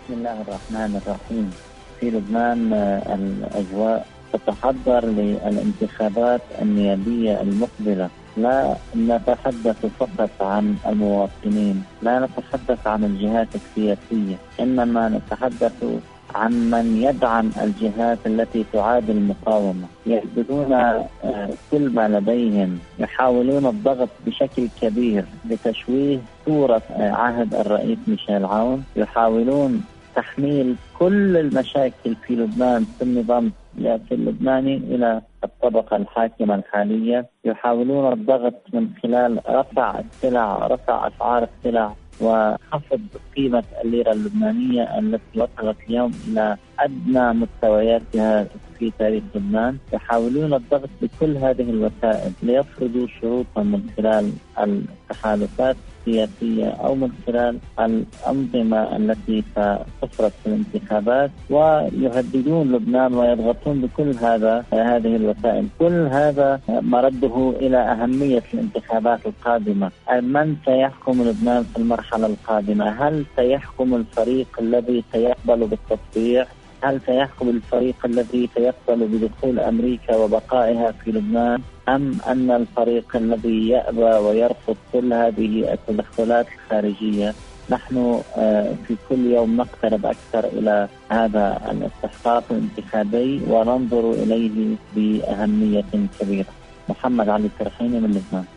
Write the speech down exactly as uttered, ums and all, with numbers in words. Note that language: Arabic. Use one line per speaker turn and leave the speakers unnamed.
بسم الله الرحمن الرحيم. في لبنان الأجواء تتحضر للانتخابات النيابية المقبلة. لا نتحدث فقط عن المواطنين، لا نتحدث عن الجهات السياسية، إنما نتحدث عن من يدعم الجهات التي تعادي المقاومة. يحددون كل ما لديهم، يحاولون الضغط بشكل كبير لتشويه صورة عهد الرئيس ميشيل عون، يحاولون تحميل كل المشاكل في لبنان في النظام السياسي اللبناني إلى الطبقة الحاكمة الحالية. يحاولون الضغط من خلال رفع السلع، رفع أسعار السلع، وخفض قيمة الليرة اللبنانية التي وصلت اليوم إلى أدنى مستوياتها في تاريخ لبنان. يحاولون الضغط بكل هذه الوسائل ليفرضوا شروطهم من خلال التحالفات السياسية أو من خلال الأنظمة التي ستفرض في الانتخابات، ويهددون لبنان ويضغطون بكل هذا هذه الوسائل. كل هذا مرده إلى أهمية الانتخابات القادمة. من سيحكم لبنان في المرحلة القادمة؟ هل سيحكم الفريق الذي سيقبل بالتطبيع؟ هل سيحكم الفريق الذي سيقبل بدخول أمريكا وبقائها في لبنان؟ أم أن الفريق الذي يأبى ويرفض كل هذه التدخلات الخارجية؟ نحن في كل يوم نقترب أكثر إلى هذا الاستحقاق الانتخابي وننظر إليه بأهمية كبيرة. محمد علي السرحيني من لبنان.